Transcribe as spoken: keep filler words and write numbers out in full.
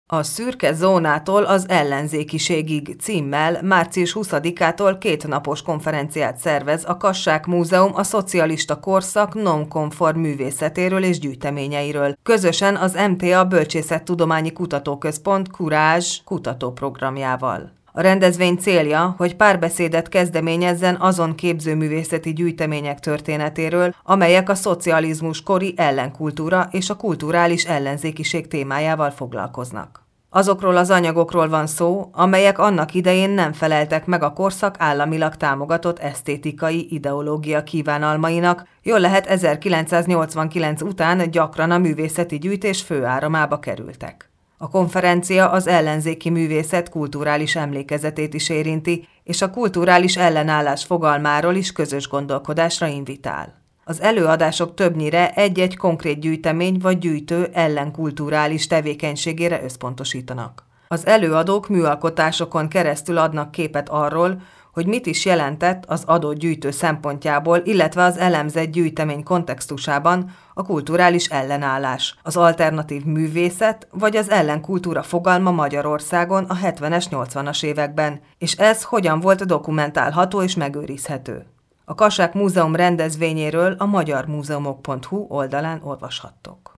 A szürke zónától az ellenzékiségig címmel március huszadikától kétnapos konferenciát szervez a Kassák Múzeum a szocialista korszak non-konform művészetéről és gyűjteményeiről, közösen az em té á Bölcsészettudományi Kutatóközpont Courage kutatóprogramjával. A rendezvény célja, hogy párbeszédet kezdeményezzen azon képzőművészeti gyűjtemények történetéről, amelyek a szocializmus kori ellenkultúra és a kulturális ellenzékiség témájával foglalkoznak. Azokról az anyagokról van szó, amelyek annak idején nem feleltek meg a korszak államilag támogatott esztétikai ideológia kívánalmainak, jól lehet ezerkilencszáznyolcvankilenc után gyakran a művészeti gyűjtés főáramába kerültek. A konferencia az ellenzéki művészet kulturális emlékezetét is érinti, és a kulturális ellenállás fogalmáról is közös gondolkodásra invitál. Az előadások többnyire egy-egy konkrét gyűjtemény vagy gyűjtő ellenkulturális tevékenységére összpontosítanak. Az előadók műalkotásokon keresztül adnak képet arról, hogy mit is jelentett az adott gyűjtő szempontjából, illetve az elemzett gyűjtemény kontextusában a kulturális ellenállás, az alternatív művészet vagy az ellenkultúra fogalma Magyarországon a hetvenes, nyolcvanas években, és ez hogyan volt dokumentálható és megőrizhető. A Kassák Múzeum rendezvényéről a magyarmúzeumok pont hu oldalán olvashattok.